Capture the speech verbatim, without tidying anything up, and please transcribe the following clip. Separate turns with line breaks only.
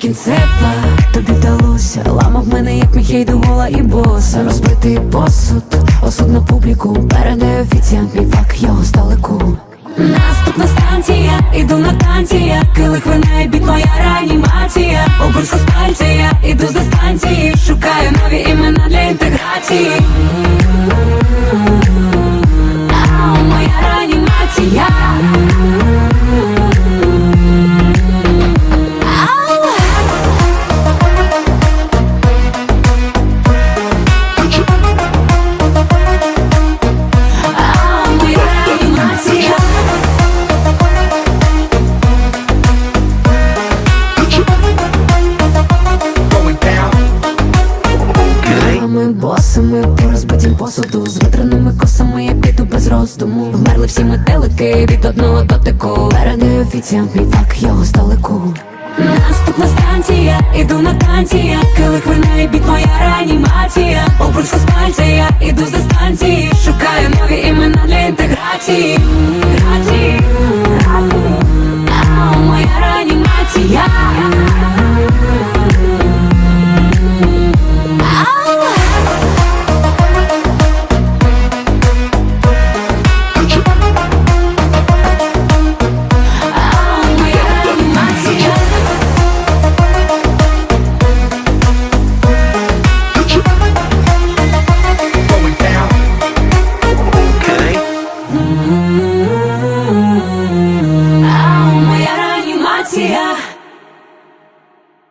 кінцева. Тобі вдалося, ламав мене, як Міхейду, гола і боса. Розбитий посуд, осуд на публіку. Передай офіціант, мій фак, його здалеку. Наступна станція, іду на танці, килих вина і біт, моя реанімація. Обручку з пальця, я іду за станції, шукаю нові імена для інтеграції. Ау, моя реанімація. Босами по розбитім посуду, з витреними косами я піду без роздуму. Вмерли всі метелики від одного дотику. Передай офіціант, мій фак, його здалеку. Наступна станція, іду на танці, килих вина і біт, моя реанімація. Обручку з пальця, я іду за станції, шукаю нові імена для інтеграції. Ау, моя реанімація.